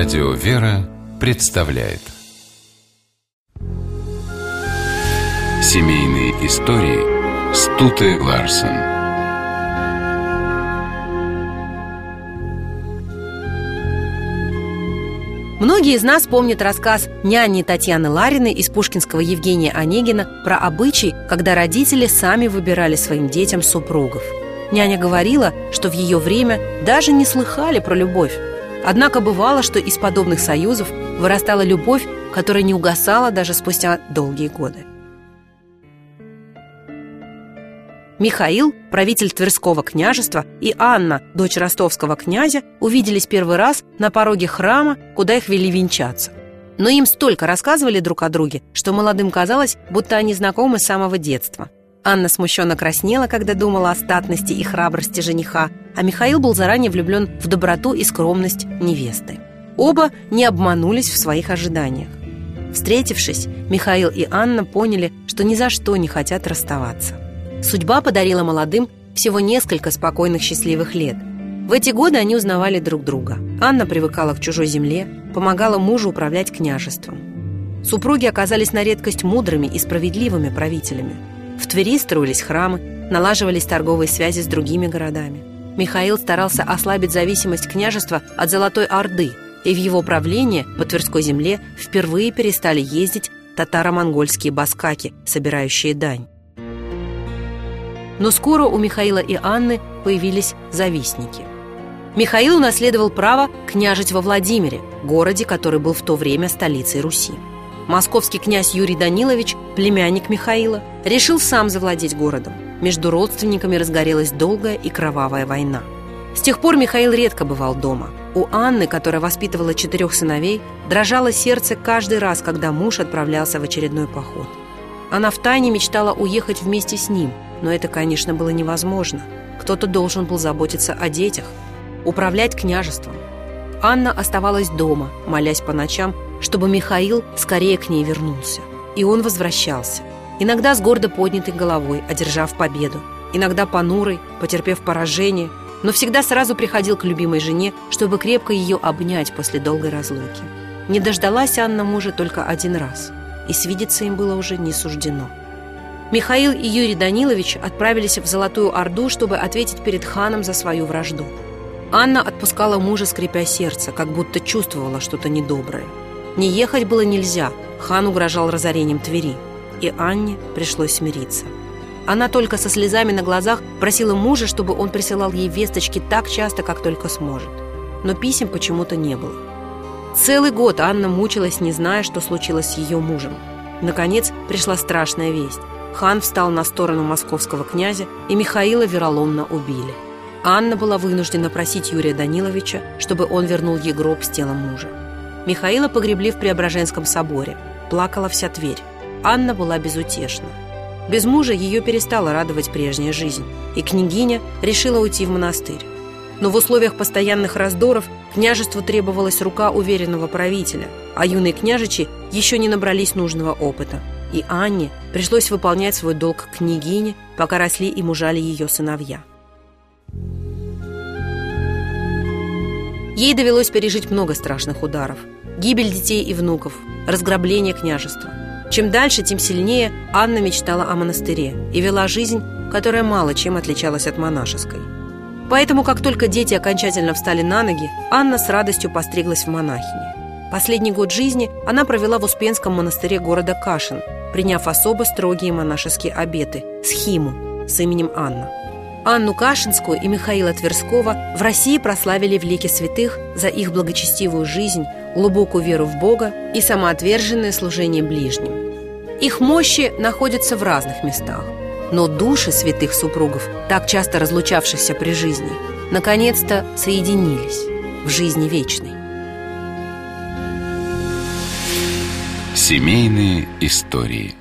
Радио «Вера» представляет Семейные истории Стуте Ларсен. Многие из нас помнят рассказ няни Татьяны Лариной из пушкинского Евгения Онегина про обычай, когда родители сами выбирали своим детям супругов. Няня говорила, что в ее время даже не слыхали про любовь. Однако бывало, что из подобных союзов вырастала любовь, которая не угасала даже спустя долгие годы. Михаил, правитель Тверского княжества, и Анна, дочь ростовского князя, увиделись первый раз на пороге храма, куда их вели венчаться. Но им столько рассказывали друг о друге, что молодым казалось, будто они знакомы с самого детства. Анна смущенно краснела, когда думала о статности и храбрости жениха, а Михаил был заранее влюблен в доброту и скромность невесты. Оба не обманулись в своих ожиданиях. Встретившись, Михаил и Анна поняли, что ни за что не хотят расставаться. Судьба подарила молодым всего несколько спокойных счастливых лет. В эти годы они узнавали друг друга. Анна привыкала к чужой земле, помогала мужу управлять княжеством. Супруги оказались на редкость мудрыми и справедливыми правителями. В Твери строились храмы, налаживались торговые связи с другими городами. Михаил старался ослабить зависимость княжества от Золотой Орды, и в его правлении по Тверской земле впервые перестали ездить татаро-монгольские баскаки, собирающие дань. Но скоро у Михаила и Анны появились завистники. Михаил унаследовал право княжить во Владимире, городе, который был в то время столицей Руси. Московский князь Юрий Данилович, племянник Михаила, решил сам завладеть городом. Между родственниками разгорелась долгая и кровавая война. С тех пор Михаил редко бывал дома. У Анны, которая воспитывала 4 сыновей, дрожало сердце каждый раз, когда муж отправлялся в очередной поход. Она втайне мечтала уехать вместе с ним, но это, конечно, было невозможно. Кто-то должен был заботиться о детях, управлять княжеством. Анна оставалась дома, молясь по ночам, чтобы Михаил скорее к ней вернулся. И он возвращался. Иногда с гордо поднятой головой, одержав победу. Иногда понурой, потерпев поражение. Но всегда сразу приходил к любимой жене, чтобы крепко ее обнять после долгой разлуки. Не дождалась Анна мужа только один раз. И свидеться им было уже не суждено. Михаил и Юрий Данилович отправились в Золотую Орду, чтобы ответить перед ханом за свою вражду. Анна отпускала мужа, скрипя сердце, как будто чувствовала что-то недоброе. Не ехать было нельзя, хан угрожал разорением Твери, и Анне пришлось смириться. Она только со слезами на глазах просила мужа, чтобы он присылал ей весточки так часто, как только сможет. Но писем почему-то не было. Целый год Анна мучилась, не зная, что случилось с ее мужем. Наконец пришла страшная весть. Хан встал на сторону московского князя, и Михаила вероломно убили. Анна была вынуждена просить Юрия Даниловича, чтобы он вернул ей гроб с телом мужа. Михаила погребли в Преображенском соборе. Плакала вся Тверь. Анна была безутешна. Без мужа ее перестала радовать прежняя жизнь, и княгиня решила уйти в монастырь. Но в условиях постоянных раздоров княжеству требовалась рука уверенного правителя, а юные княжичи еще не набрались нужного опыта. И Анне пришлось выполнять свой долг княгине, пока росли и мужали ее сыновья. Ей довелось пережить много страшных ударов. Гибель детей и внуков, разграбление княжества. Чем дальше, тем сильнее Анна мечтала о монастыре и вела жизнь, которая мало чем отличалась от монашеской. Поэтому, как только дети окончательно встали на ноги, Анна с радостью постриглась в монахини. Последний год жизни она провела в Успенском монастыре города Кашин, приняв особо строгие монашеские обеты – схиму с именем Анна. Анну Кашинскую и Михаила Тверского в России прославили в лике святых за их благочестивую жизнь, глубокую веру в Бога и самоотверженное служение ближним. Их мощи находятся в разных местах, но души святых супругов, так часто разлучавшихся при жизни, наконец-то соединились в жизни вечной. Семейные истории.